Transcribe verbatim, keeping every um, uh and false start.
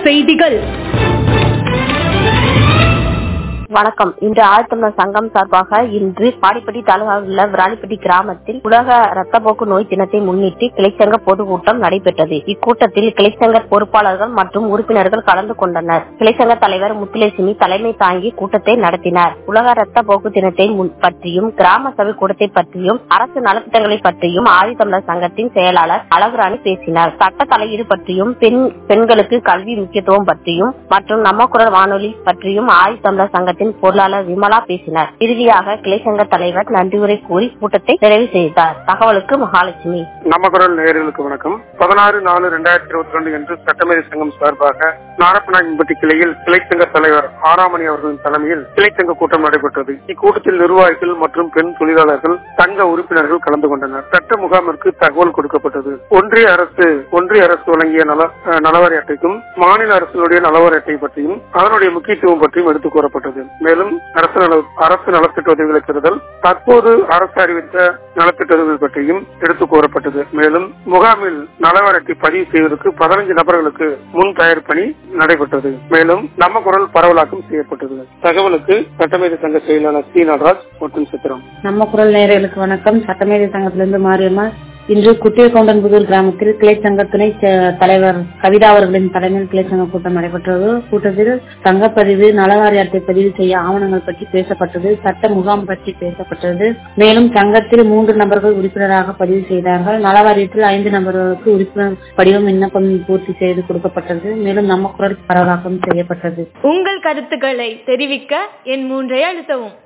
செய்திகள். வணக்கம். இன்று ஆழ்த்தமிழர் சங்கம் சார்பாக இன்று பாடிப்பட்டி தாலுகாவில் உள்ள விராலிப்பட்டி கிராமத்தில் உலக ரத்தப்போக்கு நோய் தினத்தை முன்னிட்டு கிளைச்சங்க பொதுக்கூட்டம் நடைபெற்றது. இக்கூட்டத்தில் கிளைச்சங்க பொறுப்பாளர்கள் மற்றும் உறுப்பினர்கள் கலந்து கொண்டனர். கிளைச்சங்க தலைவர் முத்துலட்சுமி தலைமை தாங்கி கூட்டத்தை நடத்தினார். உலக ரத்தப்போக்கு தினத்தை பற்றியும் கிராம சபை கூட்டத்தை பற்றியும் அரசு நலத்திட்டங்களை பற்றியும் ஆழ்த்தமிழர் சங்கத்தின் செயலாளர் அழகுராணி பேசினார். சட்ட தலையீடு பற்றியும் பெண் பெண்களுக்கு கல்வி முக்கியத்துவம் பற்றியும் மற்றும் நம்ம குரல் வானொலி பற்றியும் ஆழ்த்தமிழர் சங்கத்தின் பொருளாளர் விமலா பேசினார். இறுதியாக கிளைச்சங்க தலைவர் நன்றி உரை கூறி கூட்டத்தை நிறைவு செய்தார். தகவலுக்கு மகாலட்சுமி. நம்ம குரல் நேயர்களுக்கு வணக்கம். பதினாறு நாலு இரண்டாயிரத்தி இருபத்தி ரெண்டு என்று சட்டமேதை சங்கம் சார்பாக நாரப்பநாயக்கன்பட்டி கிளையில் கிளைச்சங்க தலைவர் ஆராமணி அவர்களின் தலைமையில் கிளைச்சங்க கூட்டம் நடைபெற்றது. இக்கூட்டத்தில் நிர்வாகிகள் மற்றும் பெண் தொழிலாளர்கள் சங்க உறுப்பினர்கள் கலந்து கொண்டனர். சட்ட முகாமிற்கு தகவல் கொடுக்கப்பட்டது. ஒன்றிய அரசு ஒன்றிய அரசு வழங்கிய நல நலவாரி அட்டைக்கும் மாநில அரசுடைய நலவாரி அட்டை பற்றியும் அதனுடைய முக்கியத்துவம் பற்றியும் எடுத்துக் கூறப்பட்டது. மேலும் அரசு நல அரசு நலத்திட்ட உதவிகளை பெறுதல், தற்போது அரசு அறிவித்த நலத்திட்ட உதவிகள் பற்றியும் எடுத்துக் கூறப்பட்டது. மேலும் முகாமில் நலவாரி அட்டை பதிவு செய்வதற்கு பதினைந்து நபர்களுக்கு முன் தயார் பணி நடைபெற்றது. மேலும் நம்ம குரல் பரவலாக்கம் செய்யப்பட்டது. தகவலுக்கு சட்டமேதை சங்க செயலாளர் சி நடராஜ் மற்றும் சித்திரம். நம்ம குரல் நேயர்களுக்கு வணக்கம். சட்டமேதை சங்கத்திலிருந்து மாரியம்மா. இன்று குட்டியக்கவுண்டன்புதூர் கிராமத்தில் கிளைச்சங்க துணை தலைவர் கவிதா அவர்களின் தலைமையில் கிளைச்சங்க கூட்டம் நடைபெற்றது. கூட்டத்தில் சங்கப்பதிவு, நலவாரி அட்டை பதிவு செய்ய ஆவணங்கள் பற்றி பேசப்பட்டது. சட்ட முகாம் பற்றி பேசப்பட்டது. மேலும் சங்கத்தில் மூன்று நபர்கள் உறுப்பினராக பதிவு செய்தார்கள். நலவாரியத்தில் ஐந்து நபர்களுக்கு உறுப்பினர் படிவம் விண்ணப்பம் பூர்த்தி செய்து கொடுக்கப்பட்டது. மேலும் நம்ம குரல் பரவலாக்கம் செய்யப்பட்டது. உங்கள் கருத்துக்களை தெரிவிக்க என் மூன்றை அழுத்தவும்.